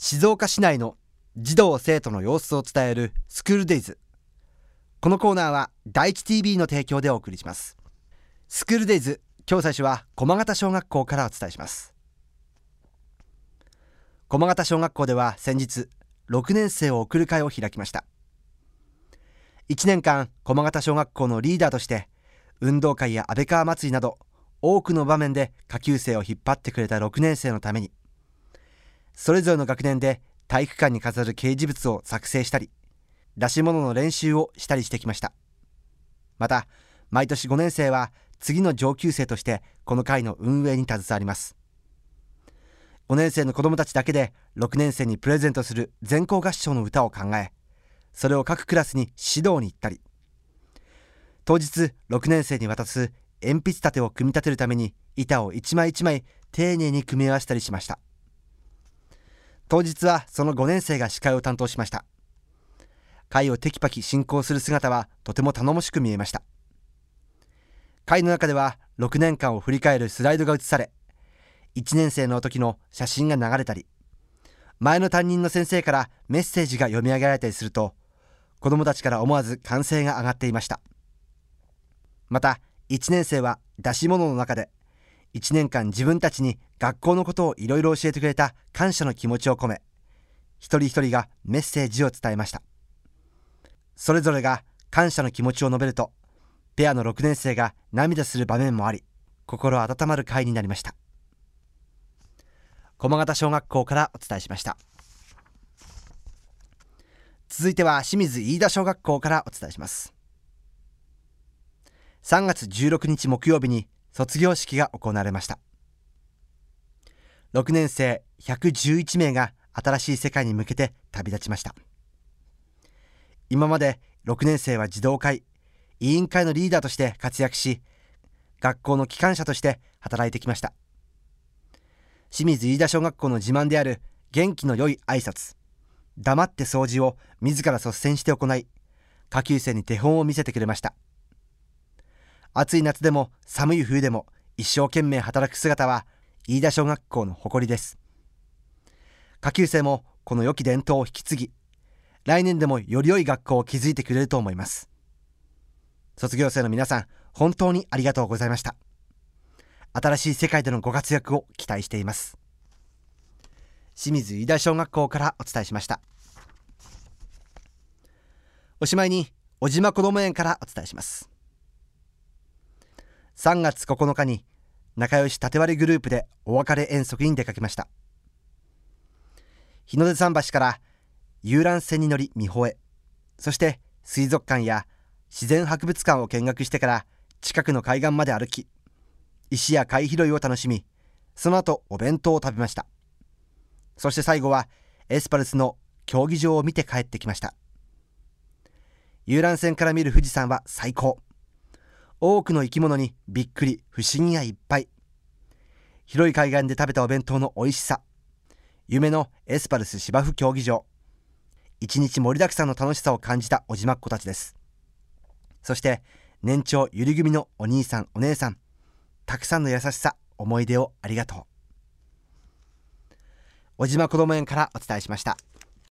静岡市内の児童生徒の様子を伝えるスクールデイズ。このコーナーは第一 TV の提供でお送りします。スクールデイズ、今日最初は駒形小学校からお伝えします。駒形小学校では先日6年生を送る会を開きました。1年間駒形小学校のリーダーとして運動会や安倍川祭りなど多くの場面で下級生を引っ張ってくれた6年生のために、それぞれの学年で体育館に飾る掲示物を作成したり、出し物の練習をしたりしてきました。また毎年5年生は次の上級生としてこの会の運営に携わります。5年生の子どもたちだけで6年生にプレゼントする全校合唱の歌を考え、それを各クラスに指導に行ったり、当日6年生に渡す鉛筆立てを組み立てるために板を一枚一枚丁寧に組み合わせたりしました。当日はその5年生が司会を担当しました。会をテキパキ進行する姿はとても頼もしく見えました。会の中では6年間を振り返るスライドが映され、1年生の時の写真が流れたり、前の担任の先生からメッセージが読み上げられたりすると、子どもたちから思わず歓声が上がっていました。また1年生は出し物の中で1年間自分たちに学校のことをいろいろ教えてくれた感謝の気持ちを込め、一人一人がメッセージを伝えました。それぞれが感謝の気持ちを述べると、ペアの6年生が涙する場面もあり、心温まる会になりました。駒形小学校からお伝えしました。続いては清水飯田小学校からお伝えします。3月16日木曜日に卒業式が行われました。6年生111名が新しい世界に向けて旅立ちました。今まで6年生は児童会、委員会のリーダーとして活躍し、学校の機関車として働いてきました。清水飯田小学校の自慢である元気の良い挨拶、黙って掃除を自ら率先して行い、下級生に手本を見せてくれました。暑い夏でも寒い冬でも一生懸命働く姿は飯田小学校の誇りです。下級生もこの良き伝統を引き継ぎ、来年でもより良い学校を築いてくれると思います。卒業生の皆さん、本当にありがとうございました。新しい世界でのご活躍を期待しています。清水飯田小学校からお伝えしました。おしまいに小島こども園からお伝えします。3月9日に仲良し縦割りグループでお別れ遠足に出かけました。日の出桟橋から遊覧船に乗り三保へ、そして水族館や自然博物館を見学してから近くの海岸まで歩き、石や貝拾いを楽しみ、その後お弁当を食べました。そして最後はエスパルスの競技場を見て帰ってきました。遊覧船から見る富士山は最高。多くの生き物にびっくり不思議がいっぱい。広い海岸で食べたお弁当の美味しさ、夢のエスパルス芝生競技場、一日盛りだくさんの楽しさを感じたおじまっ子たちです。そして年長ゆり組のお兄さんお姉さん、たくさんの優しさ、思い出をありがとう。小島こども園からお伝えしました。